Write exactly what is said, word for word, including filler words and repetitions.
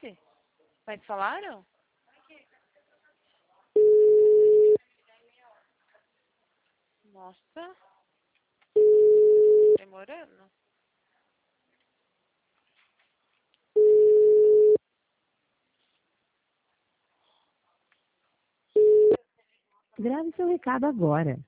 disse? Mas falaram? Nossa. Demorando. Grave seu recado agora.